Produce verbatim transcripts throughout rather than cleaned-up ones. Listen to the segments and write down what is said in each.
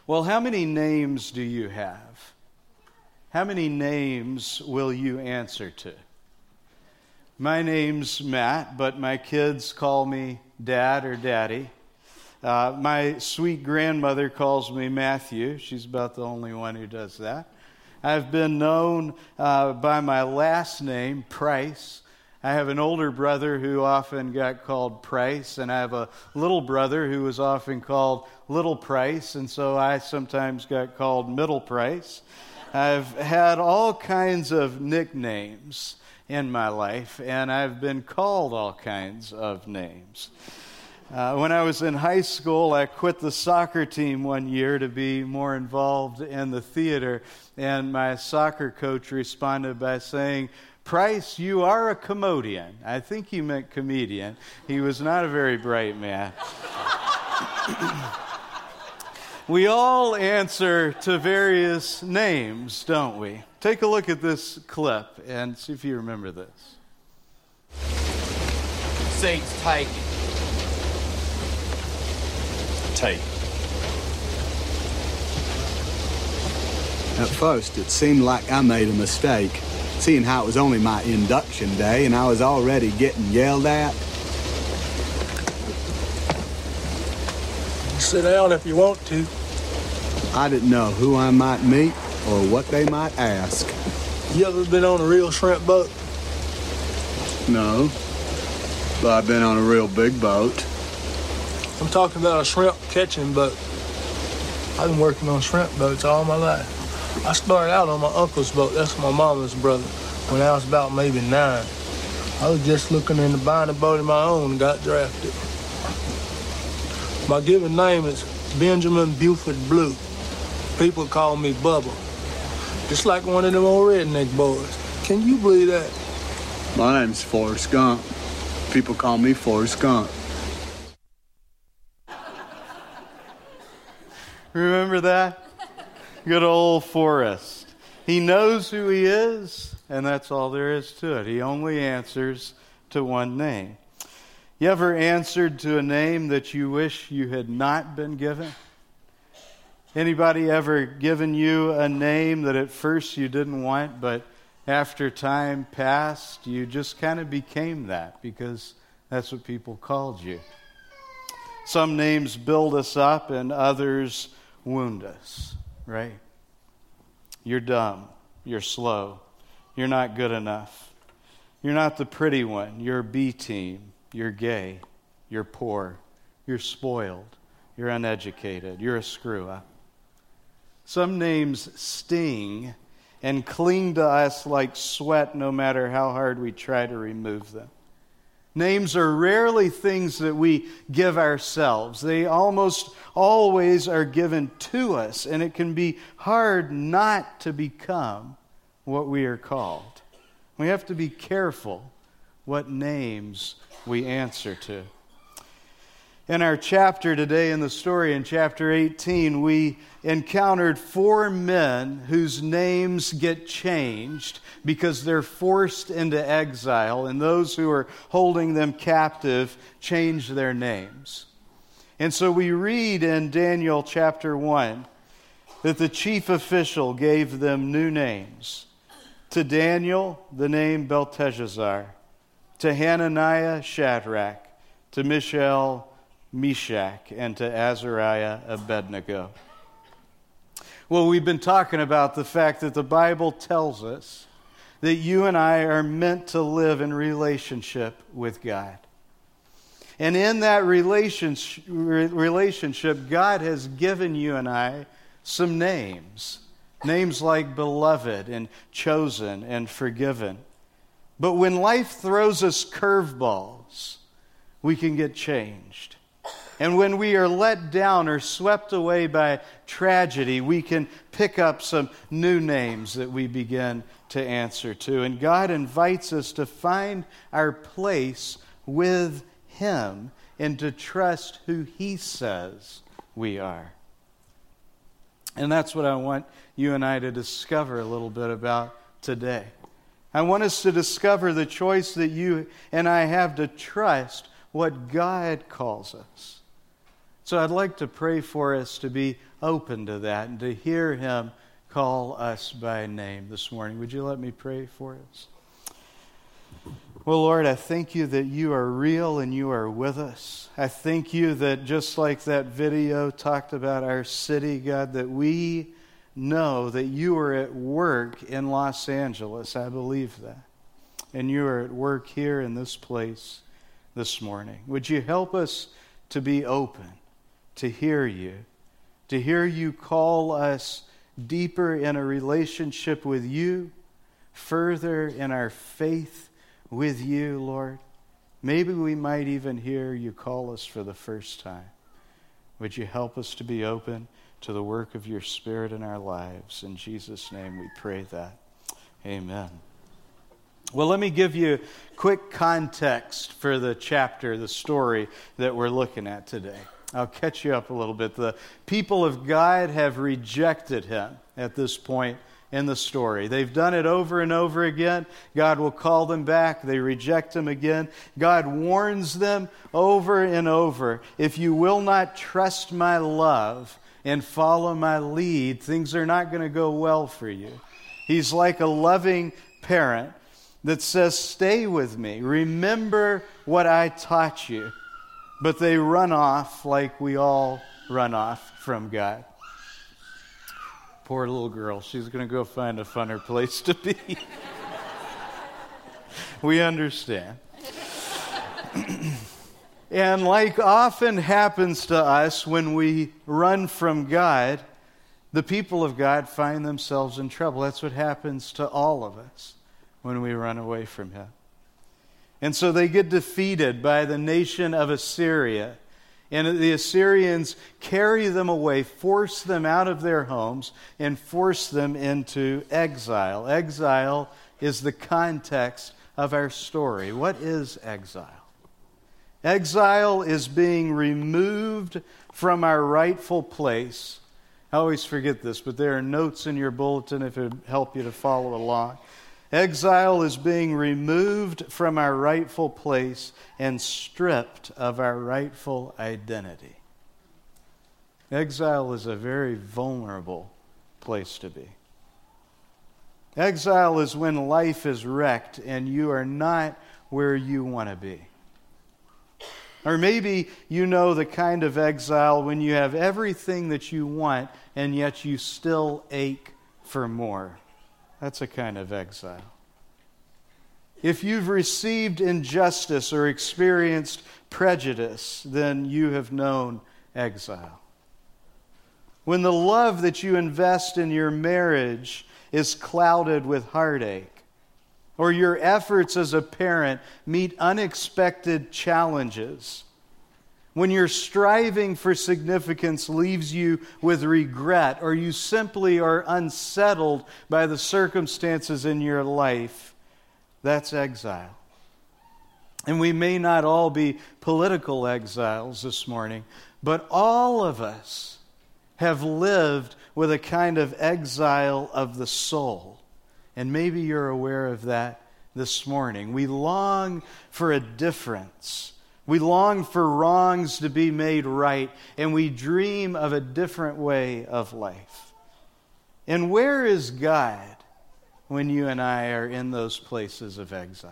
Well, how many names do you have? How many names will you answer to? My name's Matt, but my kids call me Dad or Daddy. Uh, my sweet grandmother calls me Matthew. She's about the only one who does that. I've been known uh, by my last name, Price. I have an older brother who often got called Price, and I have a little brother who was often called Little Price, and so I sometimes got called Middle Price. I've had all kinds of nicknames in my life, and I've been called all kinds of names. Uh, when I was in high school, I quit the soccer team one year to be more involved in the theater, and my soccer coach responded by saying, "Price, you are a commodian." I think he meant comedian. He was not a very bright man. We all answer to various names, don't we? Take a look at this clip and see if you remember this. Seat's taken. Take. At first, it seemed like I made a mistake, seeing how it was only my induction day and I was already getting yelled at. Sit down if you want to. I didn't know who I might meet or what they might ask. You ever been on a real shrimp boat? No, but I've been on a real big boat. I'm talking about a shrimp catching boat. I've been working on shrimp boats all my life. I started out on my uncle's boat, that's my mama's brother, when I was about maybe nine. I was just looking into buying a boat of my own and got drafted. My given name is Benjamin Buford Blue. People call me Bubba. Just like one of them old redneck boys. Can you believe that? My name's Forrest Gump. People call me Forrest Gump. Remember that? Good old Forrest. He knows who he is, and that's all there is to it. He only answers to one name. You ever answered to a name that you wish you had not been given? Anybody ever given you a name that at first you didn't want, but after time passed, you just kind of became that because that's what people called you? Some names build us up and others wound us, right? You're dumb. You're slow. You're not good enough. You're not the pretty one. You're B team. You're gay. You're poor. You're spoiled. You're uneducated. You're a screw-up. Some names sting and cling to us like sweat no matter how hard we try to remove them. Names are rarely things that we give ourselves. They almost always are given to us, and it can be hard not to become what we are called. We have to be careful what names we answer to. In our chapter today, in the story in chapter eighteen, we encountered four men whose names get changed because they're forced into exile, and those who are holding them captive change their names. And so we read in Daniel chapter one that the chief official gave them new names. To Daniel, the name Belteshazzar. To Hananiah, Shadrach. To Mishael, Meshach, and to Azariah, Abednego. Well, we've been talking about the fact that the Bible tells us that you and I are meant to live in relationship with God. And in that relationship, relationship, God has given you and I some names. Names like beloved and chosen and forgiven. But when life throws us curveballs, we can get changed. And when we are let down or swept away by tragedy, we can pick up some new names that we begin to answer to. And God invites us to find our place with Him and to trust who He says we are. And that's what I want you and I to discover a little bit about today. I want us to discover the choice that you and I have to trust what God calls us. So I'd like to pray for us to be open to that and to hear him call us by name this morning. Would you let me pray for us? Well, Lord, I thank you that you are real and you are with us. I thank you that just like that video talked about our city, God, that we know that you are at work in Los Angeles. I believe that. And you are at work here in this place this morning. Would you help us to be open, to hear you, to hear you call us deeper in a relationship with you, further in our faith with you, Lord. Maybe we might even hear you call us for the first time. Would you help us to be open to the work of your Spirit in our lives? In Jesus' name we pray that. Amen. Well, let me give you quick context for the chapter, the story that we're looking at today. I'll catch you up a little bit. The people of God have rejected him at this point in the story. They've done it over and over again. God will call them back. They reject him again. God warns them over and over, if you will not trust my love and follow my lead, things are not going to go well for you. He's like a loving parent that says, stay with me. Remember what I taught you. But they run off like we all run off from God. Poor little girl. She's going to go find a funner place to be. We understand. And like often happens to us when we run from God, the people of God find themselves in trouble. That's what happens to all of us when we run away from him. And so they get defeated by the nation of Assyria. And the Assyrians carry them away, force them out of their homes, and force them into exile. Exile is the context of our story. What is exile? Exile is being removed from our rightful place. I always forget this, but there are notes in your bulletin if it would help you to follow along. Exile is being removed from our rightful place and stripped of our rightful identity. Exile is a very vulnerable place to be. Exile is when life is wrecked and you are not where you want to be. Or maybe you know the kind of exile when you have everything that you want and yet you still ache for more. That's a kind of exile. If you've received injustice or experienced prejudice, then you have known exile. When the love that you invest in your marriage is clouded with heartache, or your efforts as a parent meet unexpected challenges, when your striving for significance leaves you with regret, or you simply are unsettled by the circumstances in your life, that's exile. And we may not all be political exiles this morning, but all of us have lived with a kind of exile of the soul. And maybe you're aware of that this morning. We long for a difference. We long for wrongs to be made right, and we dream of a different way of life. And where is God when you and I are in those places of exile?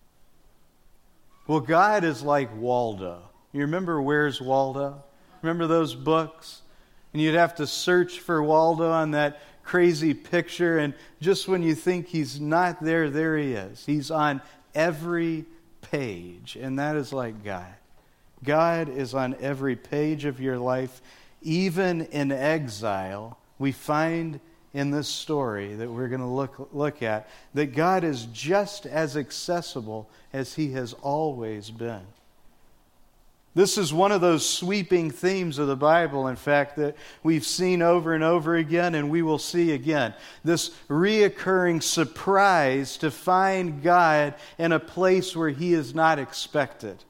Well, God is like Waldo. You remember Where's Waldo? Remember those books? And you'd have to search for Waldo on that crazy picture, and just when you think he's not there, there he is. He's on every page, and that is like God. God is on every page of your life. Even in exile, we find in this story that we're going to look, look at that God is just as accessible as he has always been. This is one of those sweeping themes of the Bible, in fact, that we've seen over and over again, and we will see again. This reoccurring surprise to find God in a place where he is not expected.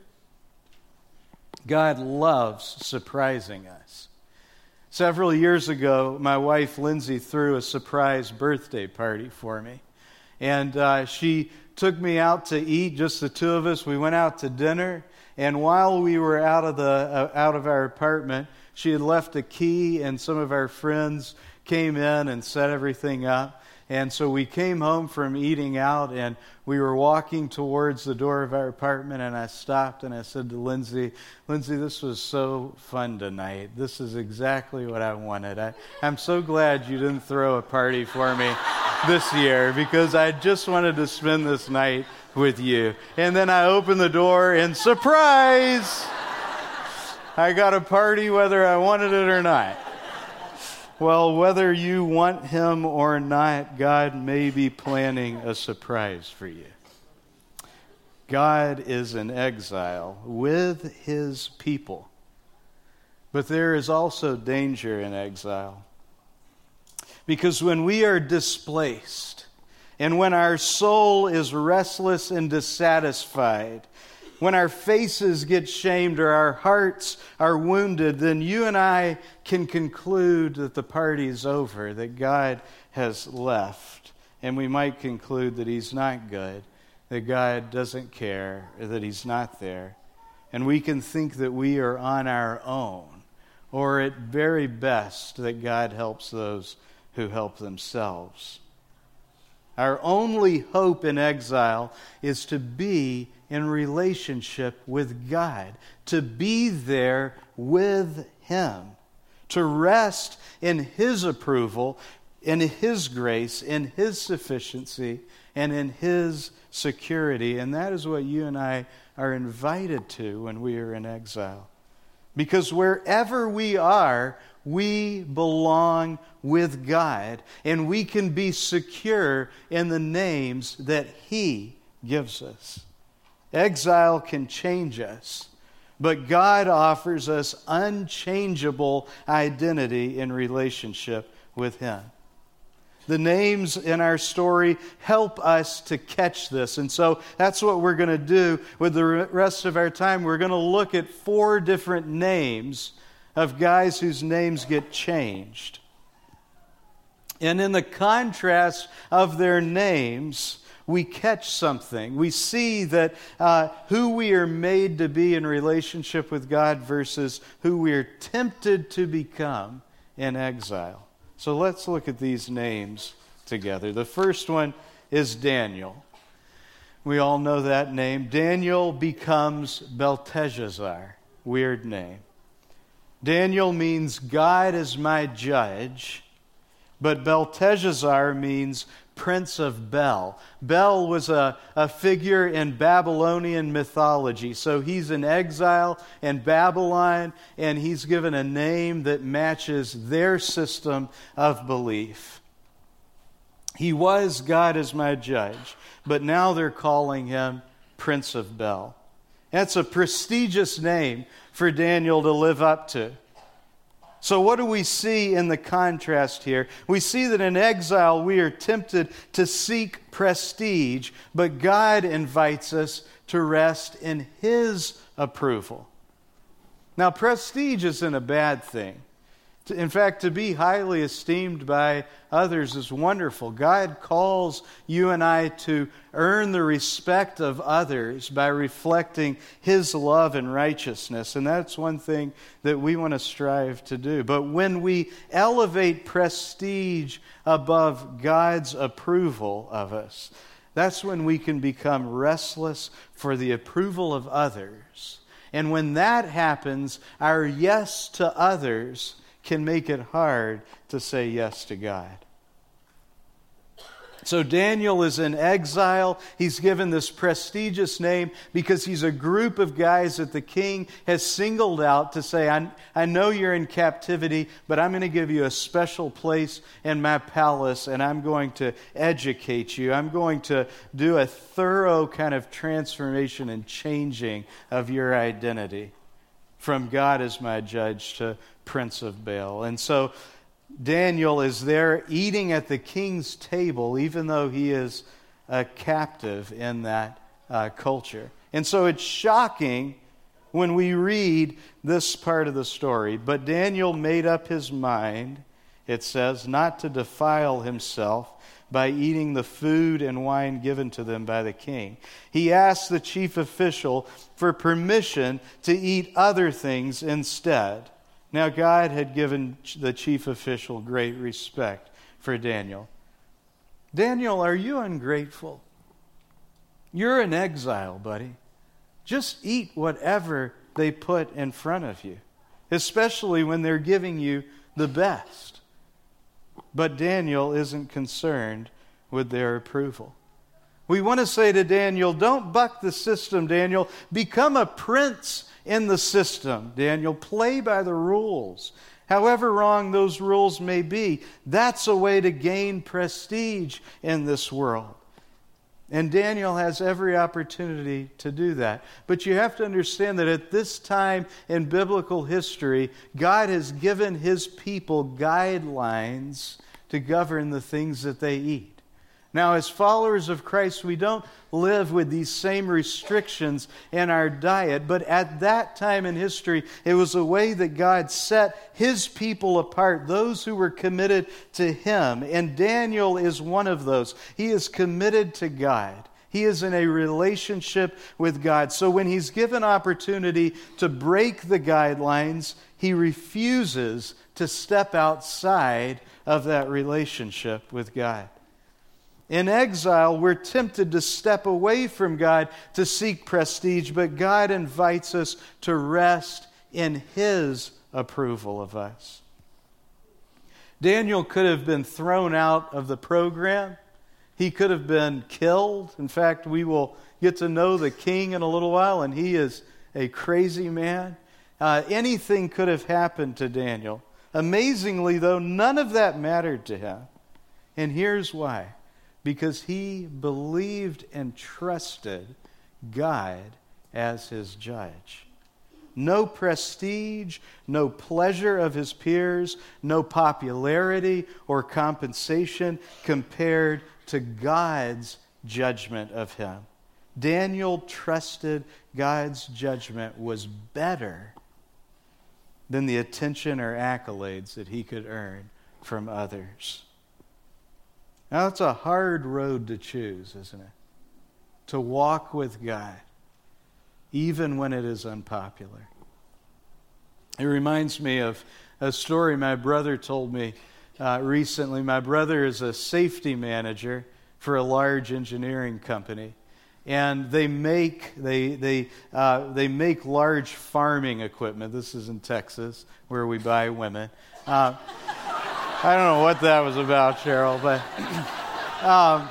God loves surprising us. Several years ago, my wife Lindsay threw a surprise birthday party for me. And uh, she took me out to eat, just the two of us. We went out to dinner. And while we were out of the uh, out of our apartment, she had left a key, and some of our friends came in and set everything up. And so we came home from eating out, and we were walking towards the door of our apartment, and I stopped and I said to Lindsay, Lindsay, this was so fun tonight. This is exactly what I wanted. I, I'm so glad you didn't throw a party for me this year, because I just wanted to spend this night with you. And then I opened the door, and surprise! I got a party whether I wanted it or not. Well, whether you want him or not, God may be planning a surprise for you. God is in exile with his people. But there is also danger in exile. Because when we are displaced, and when our soul is restless and dissatisfied, when our faces get shamed or our hearts are wounded, then you and I can conclude that the party's over, that God has left. And we might conclude that he's not good, that God doesn't care, that he's not there. And we can think that we are on our own, or at very best that God helps those who help themselves. Our only hope in exile is to be in relationship with God, to be there with him, to rest in his approval, in his grace, in his sufficiency, and in his security. And that is what you and I are invited to when we are in exile. Because wherever we are, we belong with God, and we can be secure in the names that he gives us. Exile can change us, but God offers us unchangeable identity in relationship with him. The names in our story help us to catch this. And so that's what we're going to do with the rest of our time. We're going to look at four different names of guys whose names get changed. And in the contrast of their names, we catch something. We see that uh, who we are made to be in relationship with God versus who we are tempted to become in exile. So let's look at these names together. The first one is Daniel. We all know that name. Daniel becomes Belteshazzar. Weird name. Daniel means God is my judge, but Belteshazzar means Prince of Bel. Bel was a, a figure in Babylonian mythology. So he's in exile in Babylon, and he's given a name that matches their system of belief. He was God as my judge, but now they're calling him Prince of Bel. That's a prestigious name for Daniel to live up to. So what do we see in the contrast here? We see that in exile we are tempted to seek prestige, but God invites us to rest in his approval. Now, prestige isn't a bad thing. In fact, to be highly esteemed by others is wonderful. God calls you and I to earn the respect of others by reflecting his love and righteousness. And that's one thing that we want to strive to do. But when we elevate prestige above God's approval of us, that's when we can become restless for the approval of others. And when that happens, our yes to others can make it hard to say yes to God. So Daniel is in exile. He's given this prestigious name because he's a group of guys that the king has singled out to say, I, I know you're in captivity, but I'm going to give you a special place in my palace, and I'm going to educate you. I'm going to do a thorough kind of transformation and changing of your identity from God as my judge to Prince of Bel. And so Daniel is there eating at the king's table, even though he is a captive in that uh, culture. And so it's shocking when we read this part of the story. But Daniel made up his mind, it says, not to defile himself by eating the food and wine given to them by the king. He asked the chief official for permission to eat other things instead. Now, God had given the chief official great respect for Daniel. Daniel, are you ungrateful? You're in exile, buddy. Just eat whatever they put in front of you, especially when they're giving you the best. But Daniel isn't concerned with their approval. We want to say to Daniel, don't buck the system, Daniel. Become a prince in the system, Daniel. Play by the rules. However wrong those rules may be, that's a way to gain prestige in this world. And Daniel has every opportunity to do that. But you have to understand that at this time in biblical history, God has given His people guidelines to govern the things that they eat. Now, as followers of Christ, we don't live with these same restrictions in our diet, but at that time in history, it was a way that God set His people apart, those who were committed to Him. And Daniel is one of those. He is committed to God. He is in a relationship with God. So when he's given opportunity to break the guidelines, he refuses to step outside of that relationship with God. In exile, we're tempted to step away from God to seek prestige, but God invites us to rest in His approval of us. Daniel could have been thrown out of the program. He could have been killed. In fact, we will get to know the king in a little while, and he is a crazy man. Uh, anything could have happened to Daniel. Amazingly, though, none of that mattered to him. And here's why. Because he believed and trusted God as his judge. No prestige, no pleasure of his peers, no popularity or compensation compared to God's judgment of him. Daniel trusted God's judgment was better than the attention or accolades that he could earn from others. Now, it's a hard road to choose, isn't it? To walk with God, even when it is unpopular. It reminds me of a story my brother told me uh, recently. My brother is a safety manager for a large engineering company, and they make they they uh, they make large farming equipment. This is in Texas, where we buy women. Uh, I don't know what that was about, Cheryl, but um,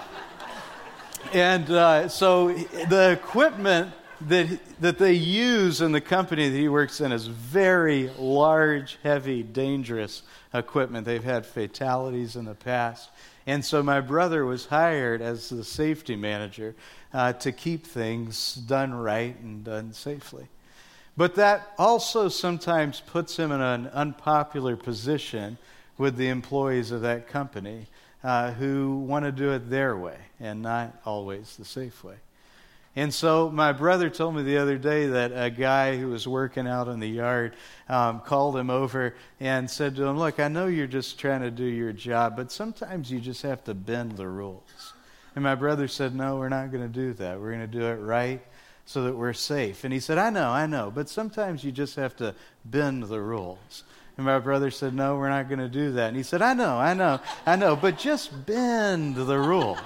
and uh, so the equipment that that they use in the company that he works in is very large, heavy, dangerous equipment. They've had fatalities in the past, and so my brother was hired as the safety manager uh, to keep things done right and done safely. But that also sometimes puts him in an unpopular position with the employees of that company uh, who want to do it their way and not always the safe way. And so my brother told me the other day that a guy who was working out in the yard um, called him over and said to him, "Look, I know you're just trying to do your job, but sometimes you just have to bend the rules." And my brother said, "No, we're not going to do that. We're going to do it right so that we're safe." And he said, I know, I know, but sometimes you just have to bend the rules." And my brother said, "No, we're not going to do that." And he said, I know, I know, I know, but just bend the rules."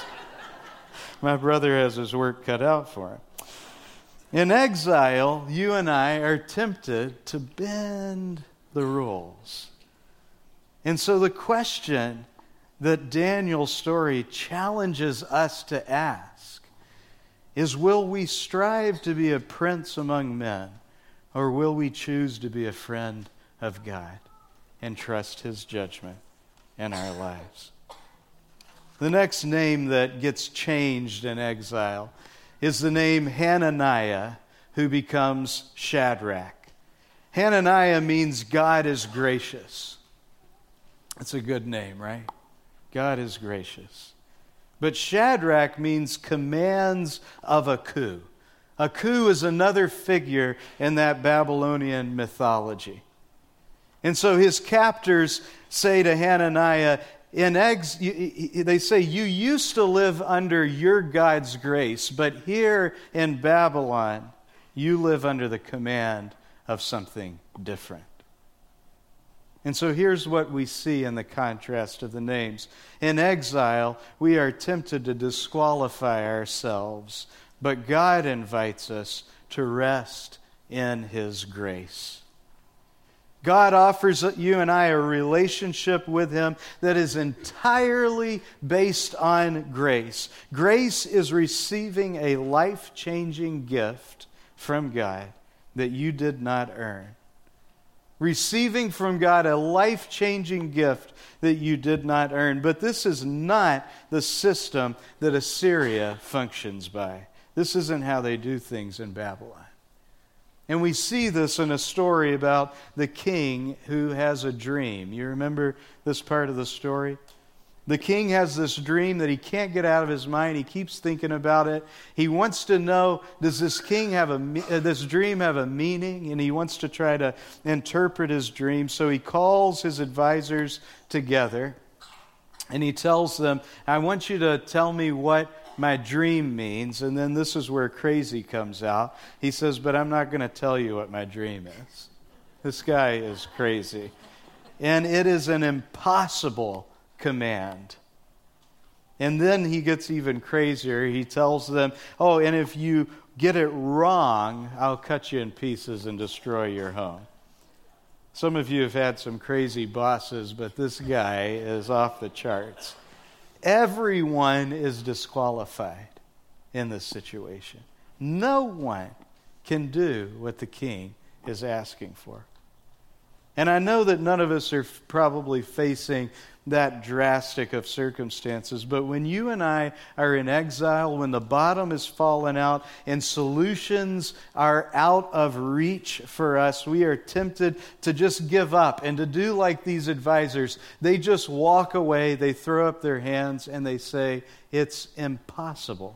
My brother has his work cut out for him. In exile, you and I are tempted to bend the rules. And so the question that Daniel's story challenges us to ask is, will we strive to be a prince among men, or will we choose to be a friend of God and trust His judgment in our lives? The next name that gets changed in exile is the name Hananiah, who becomes Shadrach. Hananiah means God is gracious. That's a good name, right? God is gracious. But Shadrach means commands of a coup. A coup is another figure in that Babylonian mythology. And so his captors say to Hananiah, in ex, they say you used to live under your God's grace, but here in Babylon, you live under the command of something different. And so here's what we see in the contrast of the names. In exile, we are tempted to disqualify ourselves, but God invites us to rest in His grace. God offers you and I a relationship with Him that is entirely based on grace. Grace is receiving a life-changing gift from God that you did not earn. Receiving from God a life-changing gift that you did not earn. But this is not the system that Assyria functions by. This isn't how they do things in Babylon. And we see this in a story about the king who has a dream. You remember this part of the story? The king has this dream that he can't get out of his mind. He keeps thinking about it. He wants to know, does this king have a this dream have a meaning? And he wants to try to interpret his dream. So he calls his advisors together and he tells them, I want you to tell me what my dream means. And then this is where crazy comes out. He says, but I'm not going to tell you what my dream is. This guy is crazy. And it is an impossible command. And then he gets even crazier. He tells them, oh, and if you get it wrong, I'll cut you in pieces and destroy your home. Some of you have had some crazy bosses, but this guy is off the charts. Everyone is disqualified in this situation. No one can do what the king is asking for. And I know that none of us are probably facing that drastic of circumstances, but when you and I are in exile, when the bottom is fallen out and solutions are out of reach for us, we are tempted to just give up and to do like these advisors. They just walk away, they throw up their hands, and they say, it's impossible.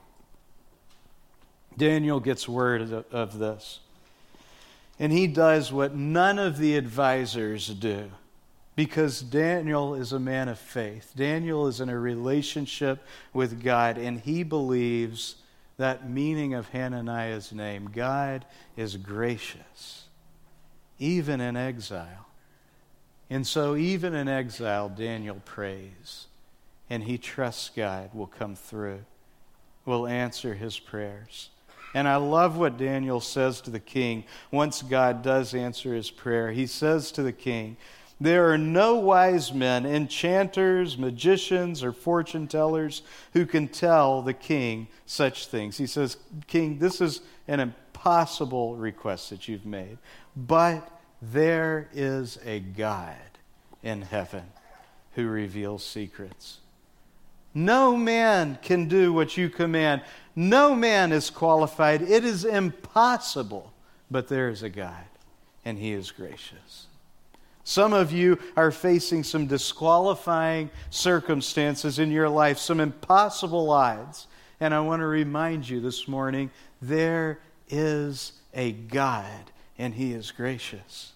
Daniel gets word of this. And he does what none of the advisors do. Because Daniel is a man of faith. Daniel is in a relationship with God, and he believes that meaning of Hananiah's name. God is gracious, even in exile. And so even in exile, Daniel prays, and he trusts God will come through, will answer his prayers. And I love what Daniel says to the king once God does answer his prayer. He says to the king, there are no wise men, enchanters, magicians, or fortune tellers who can tell the king such things. He says, King, this is an impossible request that you've made. But there is a God in heaven who reveals secrets. No man can do what you command. No man is qualified. It is impossible. But there is a God, and He is gracious. Some of you are facing some disqualifying circumstances in your life, some impossible odds. And I want to remind you this morning, there is a God, and He is gracious.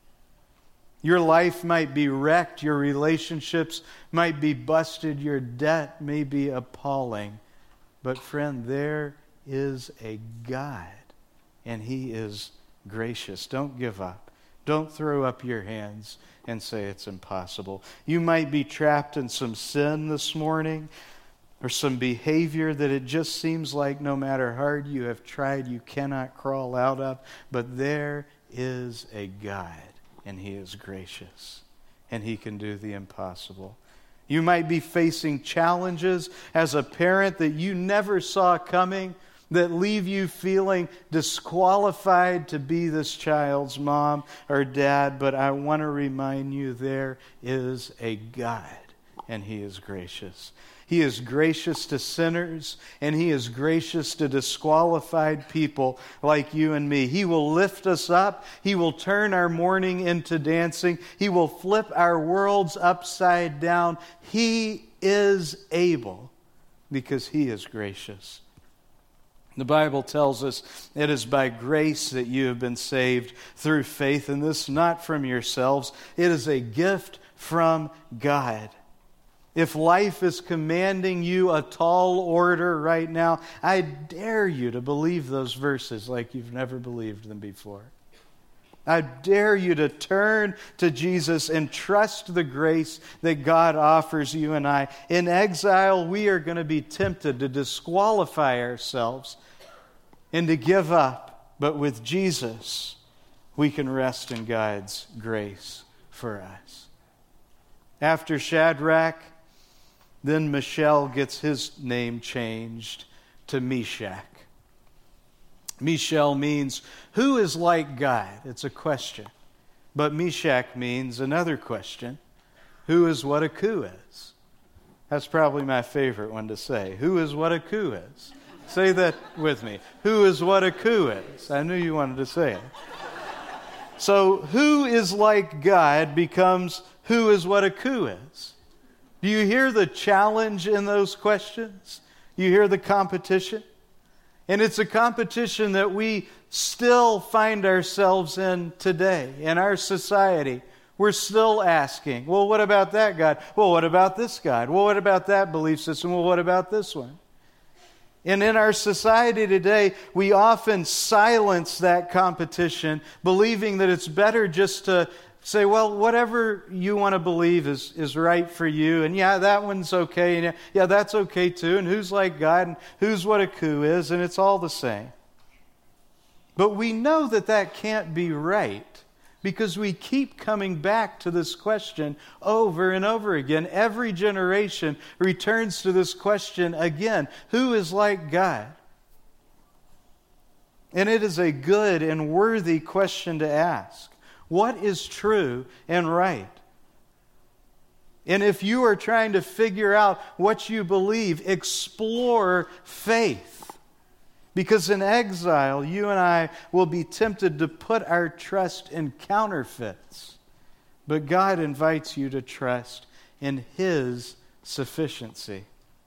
Your life might be wrecked, your relationships might be busted, your debt may be appalling. But friend, there is a God, and He is gracious. Don't give up. Don't throw up your hands and say it's impossible. You might be trapped in some sin this morning or some behavior that it just seems like no matter how hard you have tried, you cannot crawl out of. But there is a God, and He is gracious, and He can do the impossible. You might be facing challenges as a parent that you never saw coming, that leave you feeling disqualified to be this child's mom or dad. But I want to remind you, there is a God, and He is gracious. He is gracious to sinners, and He is gracious to disqualified people like you and me. He will lift us up. He will turn our mourning into dancing. He will flip our worlds upside down. He is able because He is gracious. The Bible tells us it is by grace that you have been saved through faith, and this not from yourselves. It is a gift from God. If life is commanding you a tall order right now, I dare you to believe those verses like you've never believed them before. I dare you to turn to Jesus and trust the grace that God offers you and I. In exile, we are going to be tempted to disqualify ourselves and to give up. But with Jesus, we can rest in God's grace for us. After Shadrach, then Mishael gets his name changed to Meshach. Mishael means, who is like God? It's a question. But Meshach means another question. Who is what a coup is? That's probably my favorite one to say. Who is what a coup is? Say that with me. Who is what a coup is? I knew you wanted to say it. So, who is like God becomes who is what a coup is. Do you hear the challenge in those questions? You hear the competition? And it's a competition that we still find ourselves in today, in our society. We're still asking, well, what about that God? Well, what about this God? Well, what about that belief system? Well, what about this one? And in our society today, we often silence that competition, believing that it's better just to say, well, whatever you want to believe is, is right for you. And yeah, that one's okay. And yeah, yeah, that's okay too. And who's like God? And who's what a coup is? And it's all the same. But we know that that can't be right because we keep coming back to this question over and over again. Every generation returns to this question again. Who is like God? And it is a good and worthy question to ask. What is true and right? And if you are trying to figure out what you believe, explore faith. Because in exile, you and I will be tempted to put our trust in counterfeits. But God invites you to trust in His sufficiency.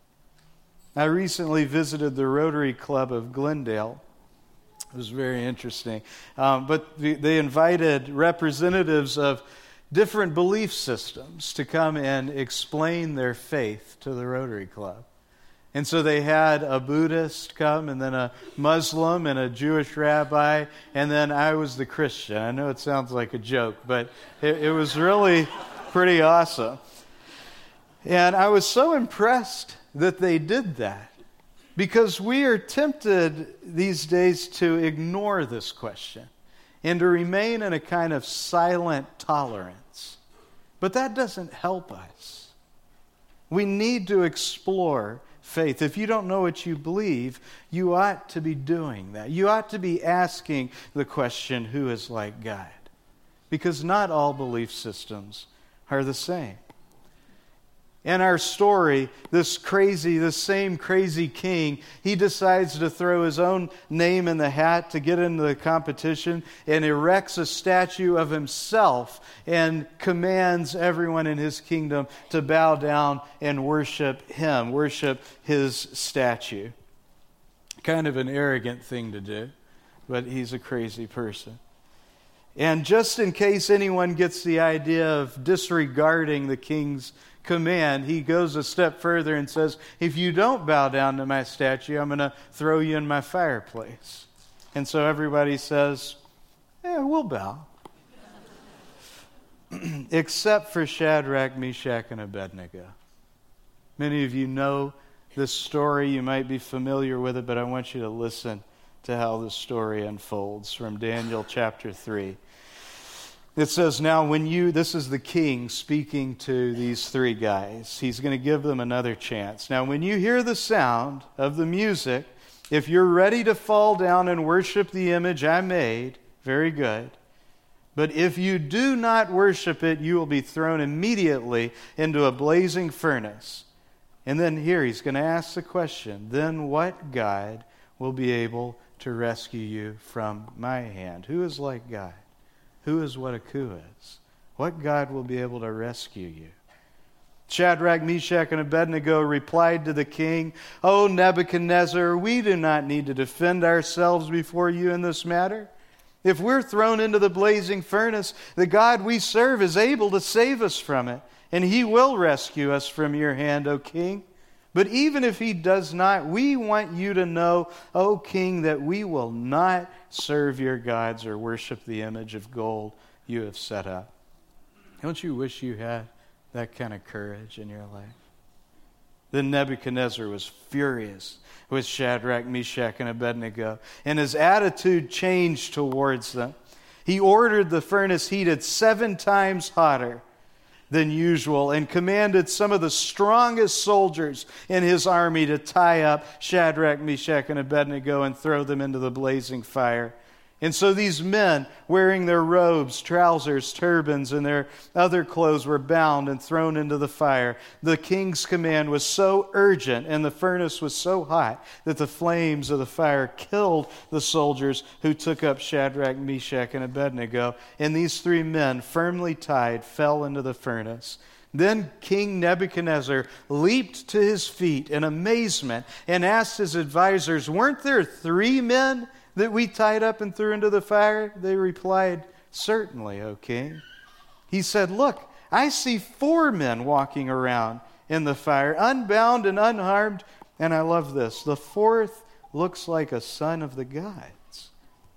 I recently visited the Rotary Club of Glendale. It was very interesting. Um, but they invited representatives of different belief systems to come and explain their faith to the Rotary Club. And so they had a Buddhist come, and then a Muslim, and a Jewish rabbi, and then I was the Christian. I know it sounds like a joke, but it, it was really pretty awesome. And I was so impressed that they did that. Because we are tempted these days to ignore this question and to remain in a kind of silent tolerance. But that doesn't help us. We need to explore faith. If you don't know what you believe, you ought to be doing that. You ought to be asking the question, who is like God? Because not all belief systems are the same. In our story, this crazy, this same crazy king, he decides to throw his own name in the hat to get into the competition and erects a statue of himself and commands everyone in his kingdom to bow down and worship him, worship his statue. Kind of an arrogant thing to do, but he's a crazy person. And just in case anyone gets the idea of disregarding the king's command, he goes a step further and says, if you don't bow down to my statue, I'm going to throw you in my fireplace. And so everybody says, yeah, we'll bow. Except for Shadrach, Meshach, and Abednego. Many of you know this story. You might be familiar with it, but I want you to listen to how this story unfolds from Daniel chapter three. It says, now when you, this is the king speaking to these three guys. He's going to give them another chance. Now when you hear the sound of the music, if you're ready to fall down and worship the image I made, very good. But if you do not worship it, you will be thrown immediately into a blazing furnace. And then here he's going to ask the question, then what God will be able to rescue you from my hand? Who is like God? Who is what a coup is? What God will be able to rescue you? Shadrach, Meshach, and Abednego replied to the king, O Nebuchadnezzar, we do not need to defend ourselves before you in this matter. If we're thrown into the blazing furnace, the God we serve is able to save us from it, and He will rescue us from your hand, O King. But even if He does not, we want you to know, O King, that we will not serve your gods or worship the image of gold you have set up. Don't you wish you had that kind of courage in your life? Then Nebuchadnezzar was furious with Shadrach, Meshach, and Abednego, and his attitude changed towards them. He ordered the furnace heated seven times hotter than usual and commanded some of the strongest soldiers in his army to tie up Shadrach, Meshach, and Abednego and throw them into the blazing fire. And so these men, wearing their robes, trousers, turbans, and their other clothes, were bound and thrown into the fire. The king's command was so urgent and the furnace was so hot that the flames of the fire killed the soldiers who took up Shadrach, Meshach, and Abednego. And these three men, firmly tied, fell into the furnace. Then King Nebuchadnezzar leaped to his feet in amazement and asked his advisors, "Weren't there three men that we tied up and threw into the fire?" They replied, "Certainly, O king." He said, "Look, I see four men walking around in the fire, unbound and unharmed." And I love this. The fourth looks like a son of the gods.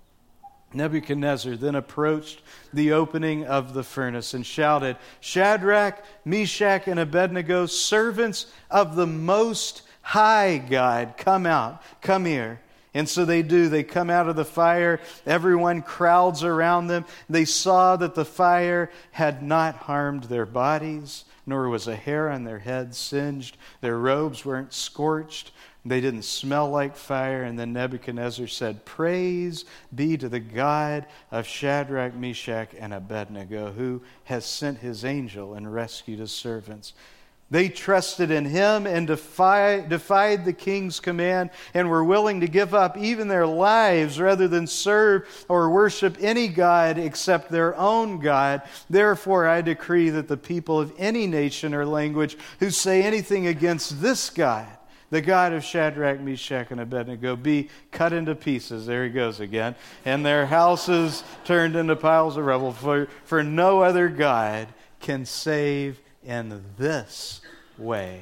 Nebuchadnezzar then approached the opening of the furnace and shouted, "Shadrach, Meshach, and Abednego, servants of the Most High God, come out, come here." And so they do. They come out of the fire. Everyone crowds around them. They saw that the fire had not harmed their bodies, nor was a hair on their heads singed. Their robes weren't scorched. They didn't smell like fire. And then Nebuchadnezzar said, "Praise be to the God of Shadrach, Meshach, and Abednego, who has sent his angel and rescued his servants." They trusted in Him and defied, defied the king's command and were willing to give up even their lives rather than serve or worship any god except their own God. Therefore, I decree that the people of any nation or language who say anything against this God, the God of Shadrach, Meshach, and Abednego, be cut into pieces. There he goes again. And their houses turned into piles of rubble. For, for no other God can save in this way.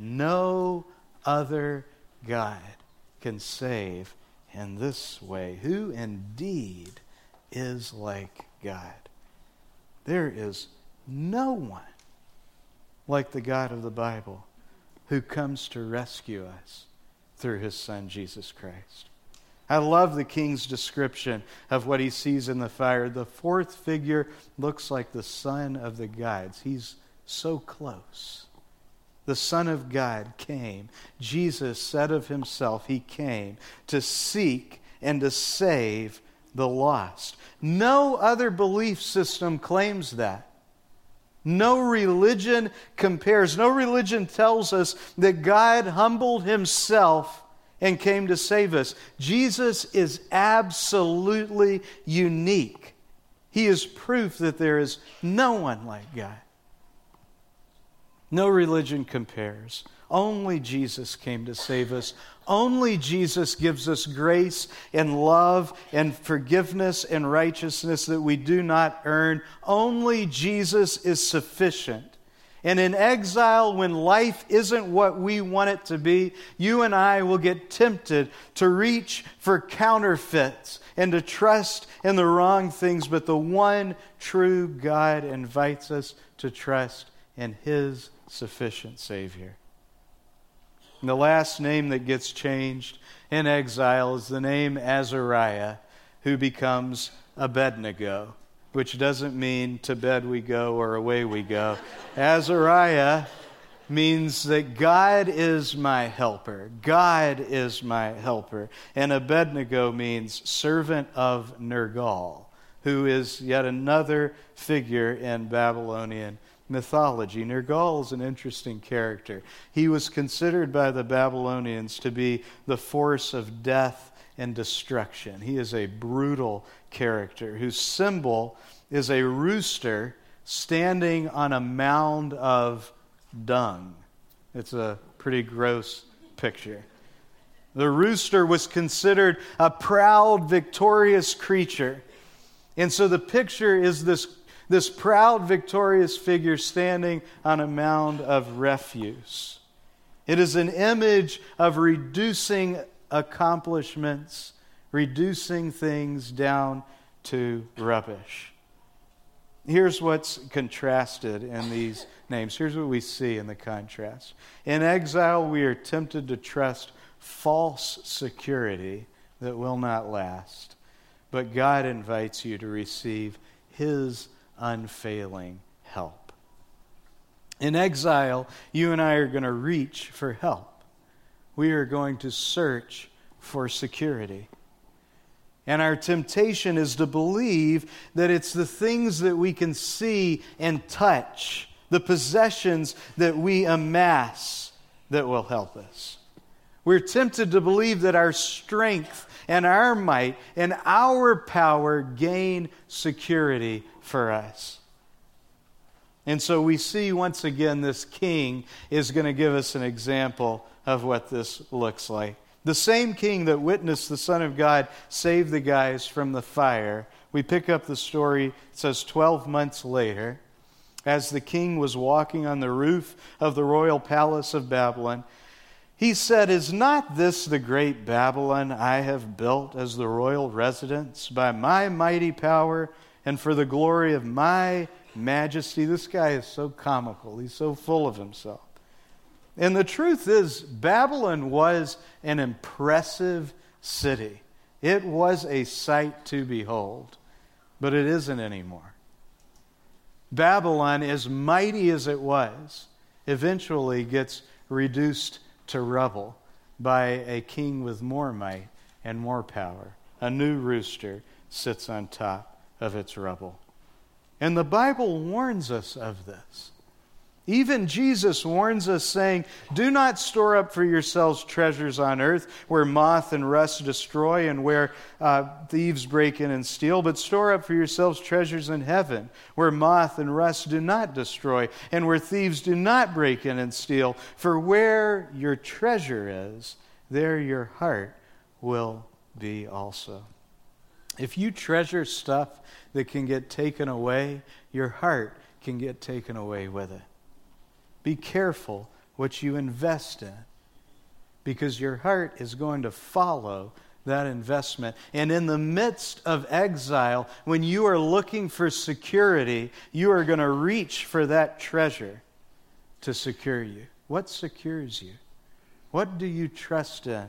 No other God can save in this way. Who indeed is like God? There is no one like the God of the Bible who comes to rescue us through His Son, Jesus Christ. I love the king's description of what he sees in the fire. The fourth figure looks like the son of the gods. He's so close. The Son of God came. Jesus said of Himself, He came to seek and to save the lost. No other belief system claims that. No religion compares. No religion tells us that God humbled Himself and came to save us. Jesus is absolutely unique. He is proof that there is no one like God. No religion compares. Only Jesus came to save us. Only Jesus gives us grace and love and forgiveness and righteousness that we do not earn. Only Jesus is sufficient. And in exile, when life isn't what we want it to be, you and I will get tempted to reach for counterfeits and to trust in the wrong things. But the one true God invites us to trust in His sufficient Savior. And the last name that gets changed in exile is the name Azariah, who becomes Abednego, which doesn't mean to bed we go or away we go. Azariah means that God is my helper. God is my helper. And Abednego means servant of Nergal, who is yet another figure in Babylonian mythology. Nergal is an interesting character. He was considered by the Babylonians to be the force of death and destruction. He is a brutal character whose symbol is a rooster standing on a mound of dung. It's a pretty gross picture. The rooster was considered a proud, victorious creature. And so the picture is this, this proud, victorious figure standing on a mound of refuse. It is an image of reducing accomplishments, reducing things down to rubbish. Here's what's contrasted in these names. Here's what we see in the contrast. In exile, we are tempted to trust false security that will not last. But God invites you to receive His unfailing help. In exile, you and I are going to reach for help. We are going to search for security. And our temptation is to believe that it's the things that we can see and touch, the possessions that we amass, that will help us. We're tempted to believe that our strength and our might and our power gain security for us. And so we see once again this king is going to give us an example of what this looks like. The same king that witnessed the Son of God save the guys from the fire. We pick up the story, it says twelve months later, as the king was walking on the roof of the royal palace of Babylon, he said, "Is not this the great Babylon I have built as the royal residence by my mighty power and for the glory of my majesty?" This guy is so comical. He's so full of himself. And the truth is, Babylon was an impressive city. It was a sight to behold, but it isn't anymore. Babylon, as mighty as it was, eventually gets reduced to rubble by a king with more might and more power. A new rooster sits on top of its rubble. And the Bible warns us of this. Even Jesus warns us, saying, "Do not store up for yourselves treasures on earth, where moth and rust destroy and where uh, thieves break in and steal, but store up for yourselves treasures in heaven, where moth and rust do not destroy and where thieves do not break in and steal. For where your treasure is, there your heart will be also." If you treasure stuff that can get taken away, your heart can get taken away with it. Be careful what you invest in, because your heart is going to follow that investment. And in the midst of exile, when you are looking for security, you are going to reach for that treasure to secure you. What secures you? What do you trust in?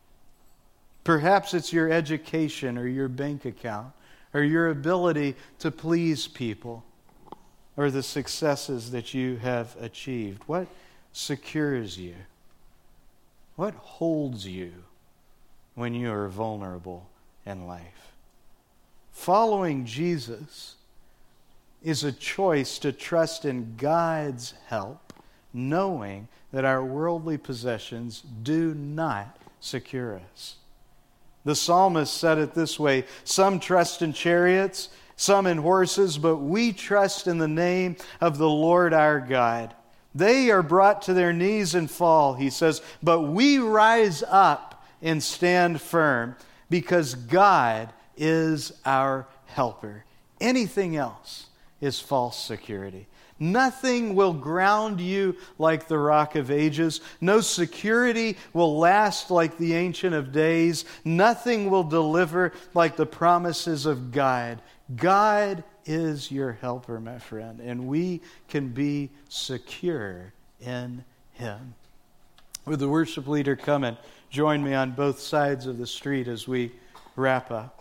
Perhaps it's your education or your bank account or your ability to please people, or the successes that you have achieved. What secures you? What holds you when you are vulnerable in life? Following Jesus is a choice to trust in God's help, knowing that our worldly possessions do not secure us. The psalmist said it this way: "Some trust in chariots, some in horses, but we trust in the name of the Lord our God. They are brought to their knees and fall," he says, "but we rise up and stand firm, because God is our helper." Anything else is false security. Nothing will ground you like the Rock of Ages. No security will last like the Ancient of Days. Nothing will deliver like the promises of God. God is your helper, my friend, and we can be secure in Him. Would the worship leader come and join me on both sides of the street as we wrap up?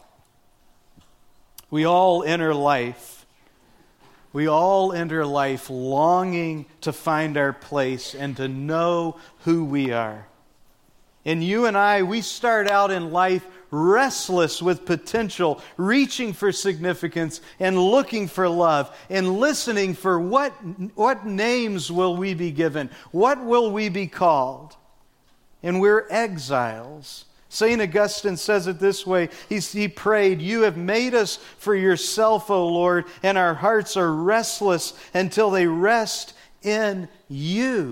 We all enter life. We all enter life longing to find our place and to know who we are. And you and I, we start out in life restless with potential, reaching for significance and looking for love and listening for what, what names will we be given? What will we be called? And we're exiles. Saint Augustine says it this way. He, he prayed, "You have made us for yourself, O Lord, and our hearts are restless until they rest in you."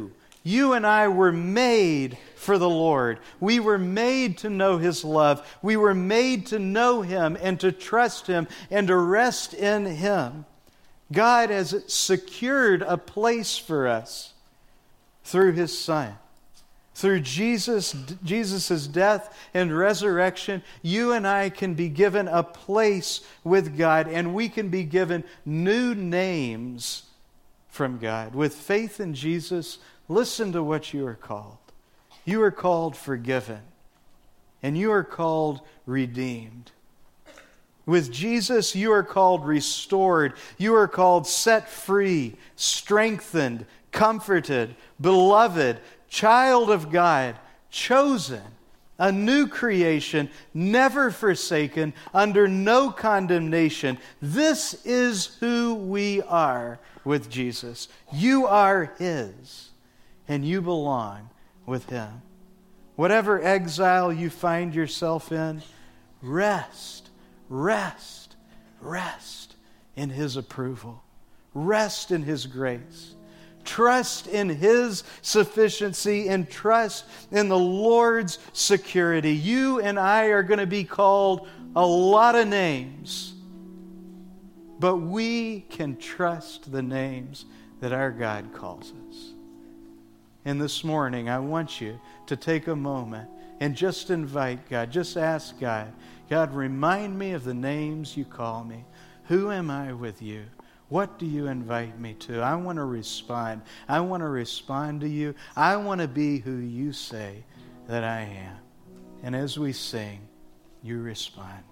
You and I were made for the Lord. We were made to know His love. We were made to know Him and to trust Him and to rest in Him. God has secured a place for us through His Son. Through Jesus, Jesus' death and resurrection, you and I can be given a place with God, and we can be given new names from God. With faith in Jesus, listen to what you are called. You are called forgiven, and you are called redeemed. With Jesus, you are called restored. You are called set free, strengthened, comforted, beloved, child of God, chosen, a new creation, never forsaken, under no condemnation. This is who we are with Jesus. You are His, and you belong with Him. Whatever exile you find yourself in, rest, rest, rest in His approval. Rest in His grace. Trust in His sufficiency and trust in the Lord's security. You and I are going to be called a lot of names, but we can trust the names that our God calls us. And this morning, I want you to take a moment and just invite God. Just ask God, God, remind me of the names you call me. Who am I with you? What do you invite me to? I want to respond. I want to respond to you. I want to be who you say that I am. And as we sing, you respond.